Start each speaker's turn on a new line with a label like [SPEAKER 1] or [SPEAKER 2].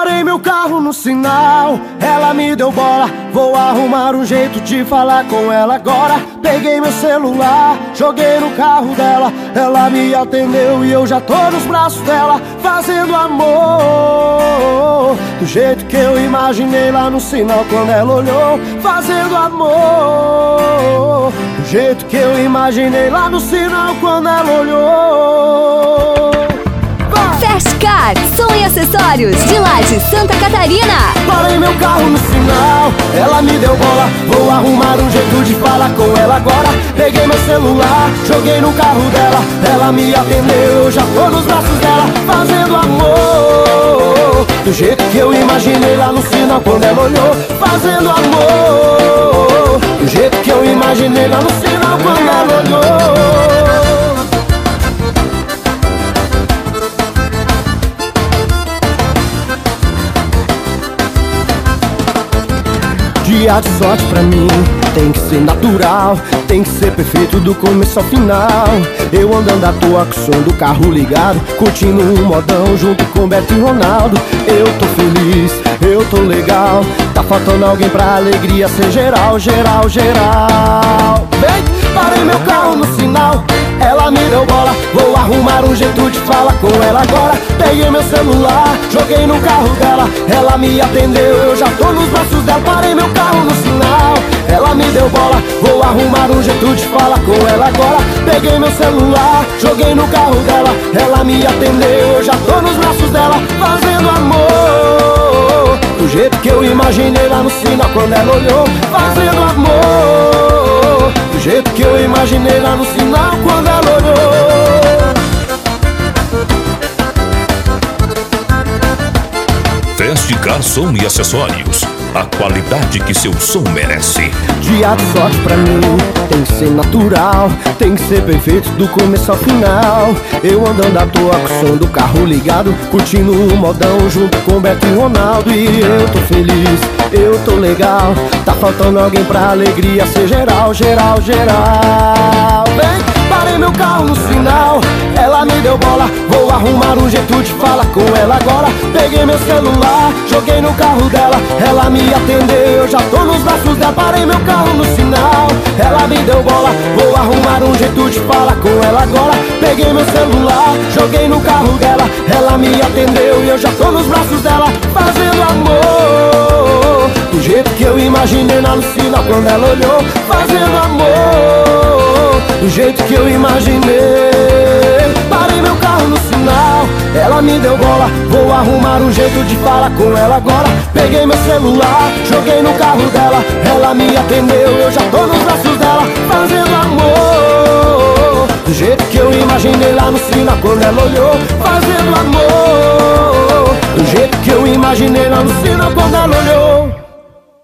[SPEAKER 1] Parei meu carro no sinal, ela me deu bola. Vou arrumar um jeito de falar com ela agora. Peguei meu celular, joguei no carro dela. Ela me atendeu e eu já tô nos braços dela, fazendo amor do jeito que eu imaginei lá no sinal quando ela olhou. Fazendo amor do jeito que eu imaginei lá no sinal quando ela olhou.
[SPEAKER 2] Fast Car, som e acessórios de lá de Santa Catarina.
[SPEAKER 1] Parei meu carro no sinal, ela me deu bola. Vou arrumar um jeito de falar com ela agora. Peguei meu celular, joguei no carro dela. Ela me atendeu, eu já tô nos braços dela, fazendo amor do jeito que eu imaginei lá no sinal quando ela olhou. Fazendo amor do jeito que eu imaginei lá no sinal quando ela olhou. Dia de sorte pra mim tem que ser natural, tem que ser perfeito do começo ao final. Eu andando à toa com o som do carro ligado, curtindo um modão junto com Beto e Ronaldo. Eu tô feliz, eu tô legal, tá faltando alguém pra alegria ser geral, geral, geral. Vem, parei meu carro no sinal, ela me deu bola. Vou arrumar um jeito de falar com ela agora. Peguei meu celular, joguei no carro dela. Ela me atendeu, eu já tô nos braços dela. Parei meu carro no sinal, ela me deu bola. Vou arrumar um jeito de falar com ela agora. Peguei meu celular, joguei no carro dela. Ela me atendeu, eu já tô nos braços dela, fazendo amor do jeito que eu imaginei lá no sinal quando ela olhou. Fazendo amor do jeito que eu imaginei lá no sinal quando ela olhou.
[SPEAKER 3] Fast Car, som e acessórios, a qualidade que seu som merece.
[SPEAKER 1] Dia de sorte pra mim tem que ser natural, tem que ser perfeito do começo ao final. Eu andando à toa com o som do carro ligado, curtindo um modão junto com Beto e Ronaldo. E eu tô feliz, eu tô legal, tá faltando alguém pra alegria ser geral, geral, geral. Vem, parei meu carro no sinal, ela me deu bola. Vou arrumar um jeito de falar com ela agora. Peguei meu celular, joguei no carro dela. Ela me atendeu, eu já tô nos braços dela. Parei meu carro no sinal, ela me deu bola. Vou arrumar um jeito de falar com ela agora. Peguei meu celular, joguei no carro dela. Ela me atendeu e eu já tô nos braços dela, fazendo amor do jeito que eu imaginei lá no sinal quando ela olhou. Fazendo amor do jeito que eu imaginei. Parei meu carro no sinal, ela me deu bola. Vou arrumar um jeito de falar com ela agora. Peguei meu celular, joguei no carro dela. Ela me atendeu, eu já tô nos braços dela, fazendo amor do jeito que eu imaginei lá no sinal quando ela olhou. Fazendo amor do jeito que eu imaginei lá no sinal quando ela olhou.